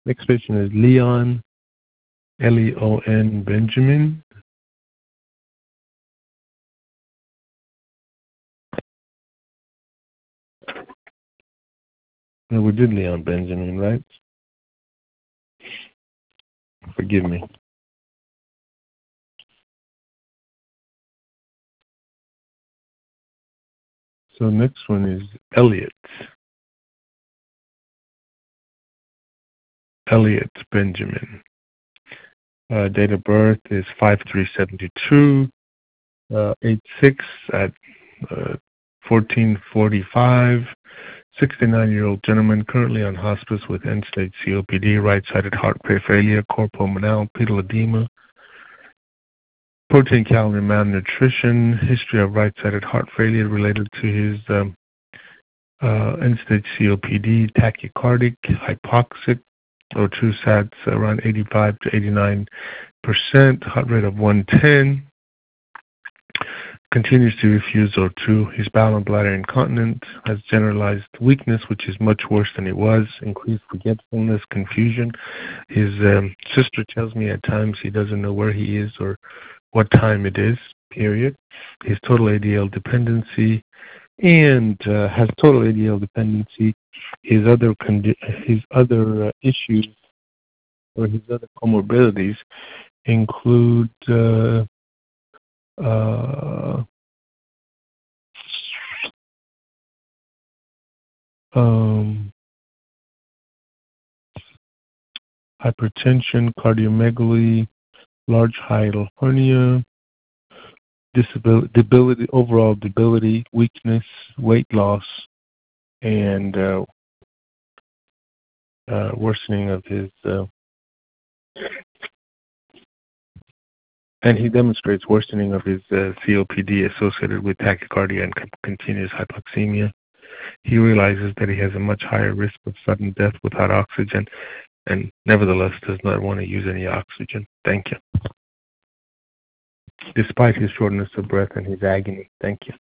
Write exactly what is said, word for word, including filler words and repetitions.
Next patient is Leon, L E O N Benjamin. No, we did Leon Benjamin, right? Forgive me. So next one is Elliot. Elliot Benjamin. Uh, date of birth is five three seventy-two, uh, eight six at uh, fourteen forty-five. sixty-nine-year-old gentleman currently on hospice with end-stage C O P D, right-sided heart failure, core pulmonale, pedal edema, protein calorie malnutrition, history of right-sided heart failure related to his um, uh, end-stage C O P D, tachycardic, hypoxic, O two sats around eighty-five to eighty-nine percent, heart rate of one ten. Continues to refuse O two. He's bowel and bladder incontinent, has generalized weakness, which is much worse than it was, increased forgetfulness, confusion. His um, sister tells me at times he doesn't know where he is or what time it is, period. His total A D L dependency and uh, has total A D L dependency. His other, condi- his other uh, issues or his other comorbidities include uh, uh, um, hypertension, cardiomegaly, large hiatal hernia, disability, debility, overall debility, weakness, weight loss, and uh, uh, worsening of his, uh, and he demonstrates worsening of his uh, C O P D associated with tachycardia and con- continuous hypoxemia. He realizes that he has a much higher risk of sudden death without oxygen, and nevertheless does not want to use any oxygen. Thank you. Despite his shortness of breath and his agony. Thank you.